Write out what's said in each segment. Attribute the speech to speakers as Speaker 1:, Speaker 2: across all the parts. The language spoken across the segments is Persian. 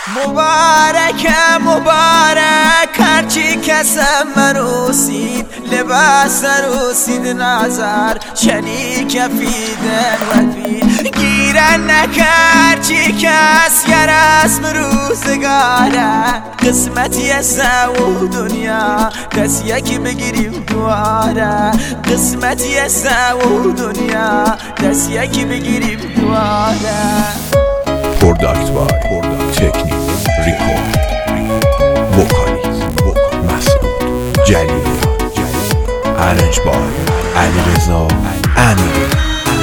Speaker 1: مبارک مبارک هرچی کسم مروسید لباس روسید نظر چنی کفیدن وفید گیرن نکر چی کس گر اسم روزگاره قسمتی سو دنیا دست یکی بگیریم دواره قسمتی سو دنیا دست یکی بگیریم دواره
Speaker 2: پروداکت بای تکنیک ریکورد وکالیت مسعود جلیلی ارنج بای علیرضا امیری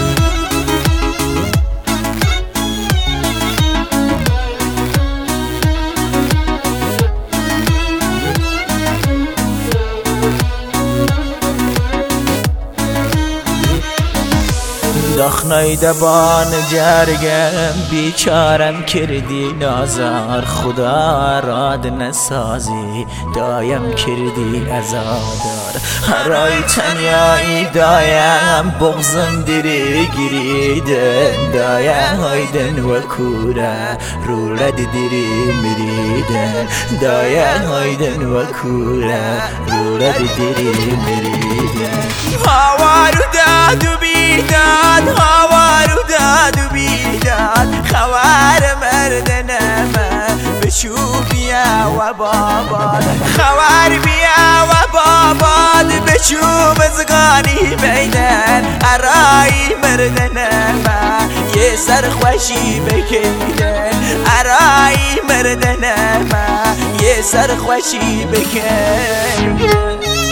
Speaker 1: دخنای دبان جرگم بیچارم کردی نازار خدا راد نسازی دایم کردی ازادار هرای تنیایی دایم بغزم دیری گریدن دایم هایدن و کوره رولد دیری مریدن دایم هایدن و کوره رولد دیری مریدن هاوارو دادو بیداد هاوارو دادو بیداد خوار مردنم بشو بیا و باباد خوار بیا و باباد بشو مزگانی بیدن ارای مردنم یه سرخوشی بکیدن ارای مردنم یه سرخوشی بکیدن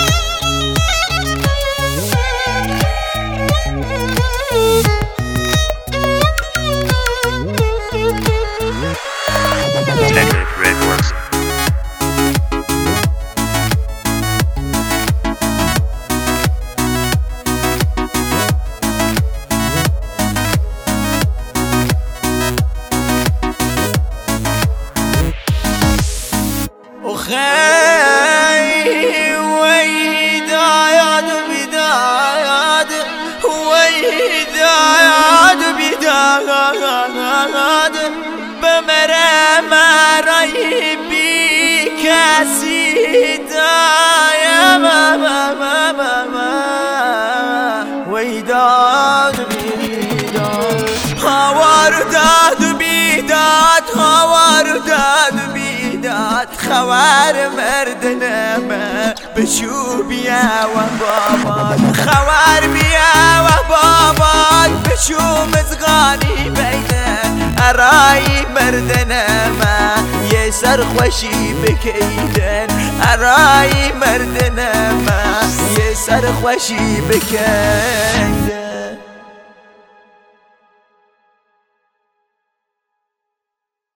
Speaker 1: بمرم رای بی کسی دایم ویداد بیداد هاوار داد بیداد هاوار داد بیداد خوار مردنم بشو بیا و باباد خوار بیا و باباد بشو مزغانی بیدن ارای مردنم یه سرخوشی بکیدن ارای مردنم یه سرخوشی بکیدن